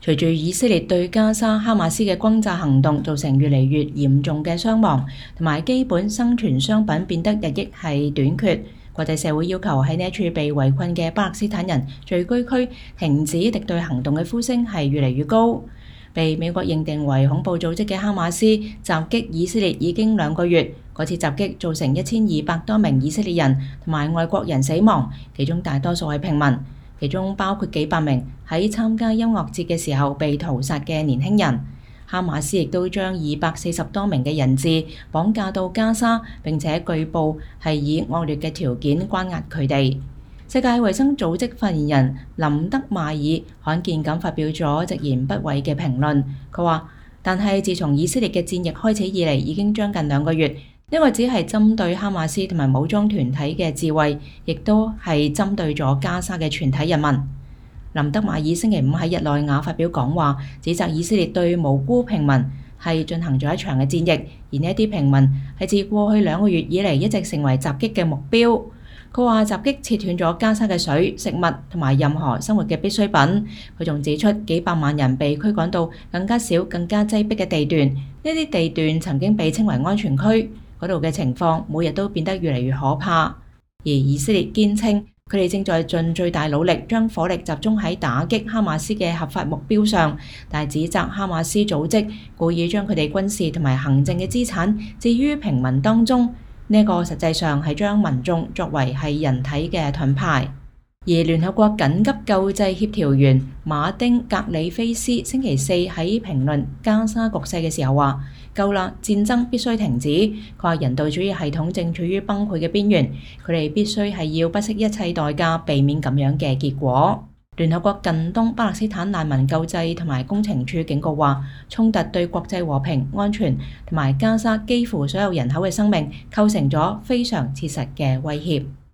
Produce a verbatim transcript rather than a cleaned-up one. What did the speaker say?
隨住以色列對加沙哈馬斯嘅轟炸行動造成越嚟越嚴重嘅傷亡，同埋基本生存商品變得日益係短缺，國際社會要求喺呢一處被圍困嘅巴勒斯坦人聚居區停止敵對行動嘅呼聲係越嚟越高。被美國認定為恐怖組織嘅哈馬斯襲擊以色列已經兩個月，嗰次襲擊造成一千二百多名以色列人同埋外國人死亡，其中大多數係平民，其中包括幾百名喺參加音樂節嘅時候被屠殺嘅年輕人。哈馬斯亦都將二百四十多名嘅人質綁架到加沙，並且據報係以惡劣嘅條件關押佢哋。世界衛生組織發言人林德馬爾罕見咁發表咗直言不諱嘅評論，佢話：但係自從以色列嘅戰役開始以嚟，已經將近兩個月，呢個只係針對哈馬斯同埋武裝團體嘅自衛，亦都係針對咗加沙嘅全體人民。林德馬爾星期五喺日內瓦發表講話，指責以色列對無辜平民係進行咗一場嘅戰役，而呢一啲平民係自過去兩個月以嚟一直成為襲擊嘅目標。佢話襲擊切斷咗加沙嘅水、食物同埋任何生活嘅必需品。佢仲指出，幾百萬人被驅趕到更加少、更加擠迫嘅地段。呢啲地段曾經被稱為安全區，嗰度嘅情況每日都變得越嚟越可怕。而以色列堅稱，佢哋正在盡最大努力將火力集中喺打擊哈馬斯嘅合法目標上，但係指責哈馬斯組織故意將佢哋軍事同埋行政嘅資產置於平民當中。呢個實際上係將民眾作為係人體嘅盾牌。而聯合國緊急救濟協調員馬丁格里菲斯星期四喺評論加沙局勢嘅時候話：夠啦，戰爭必須停止。佢話人道主義系統正處於崩潰嘅邊緣，佢哋必須係要不惜一切代價避免咁樣嘅結果。聯合國近東巴勒斯坦難民救濟同埋工程處警告話，衝突對國際和平、安全同埋加沙幾乎所有人口嘅生命構成咗非常切實嘅威脅。